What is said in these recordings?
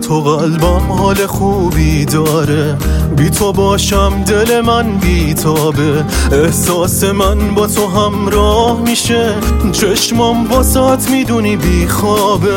تو قلبم حال خوبی داره، بی تو باشم دل من بیتابه، احساس من با تو همراه میشه، چشمام واسات میدونی بی خوابه.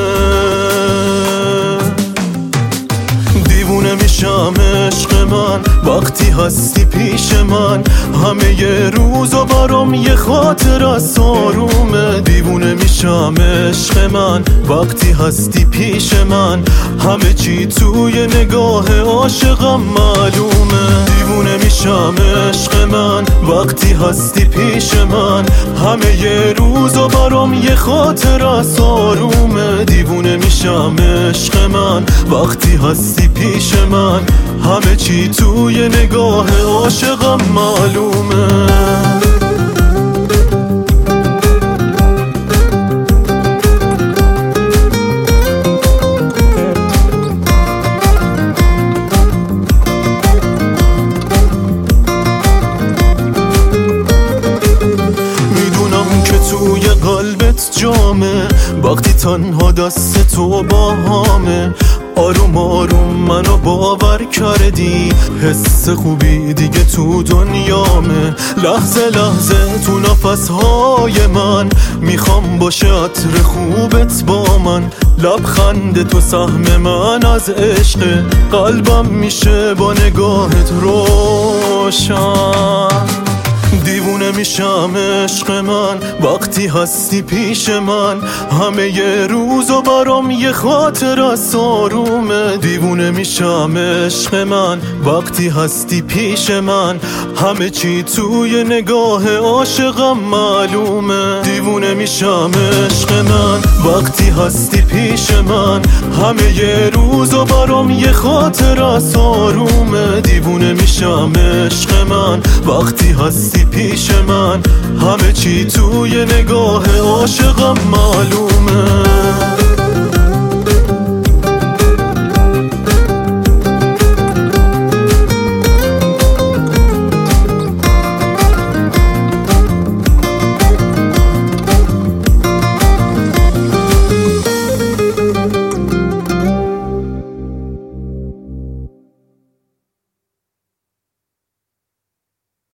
دیوونه میشم عشق من وقتی هستی پیش من، همه ی روزا برام یه خاطر از آرومه. دیوونه میشم عشق من وقتی هستی پیش من، همه چی توی نگاه عاشقم معلومه. دیوونه میشم عشق من وقتی هستی پیش من، همه ی روزا برام یه خاطر از آرومه. دیوونه میشم عشق من وقتی هستی پیش من، همه چی توی نگاه عاشقم معلومه. میدونم که توی قلبت جامه، وقتی تنها دست تو با همه، آروم آروم منو باور کردی، حس خوبی دیگه تو دنیامه. لحظه لحظه تو نفسهای من میخوام باشه عطر خوبت با من، لبخند تو سهم من از عشق، قلبم میشه با نگاهت روشن. دیوونه میشم عشق من وقتی هستی پیش من، همه ی روزا برام یه خاطر از آرومه. دیوونه میشم عشق من وقتی هستی پیش من، همه چی توی نگاه عاشقم معلومه. دیوونه میشم عشق من وقتی هستی پیش من، همه ی روزا برام یه خاطر از آرومه. دیوونه میشم عشق من وقتی هستی پیش من، همه چی توی نگاه عاشقم معلومه.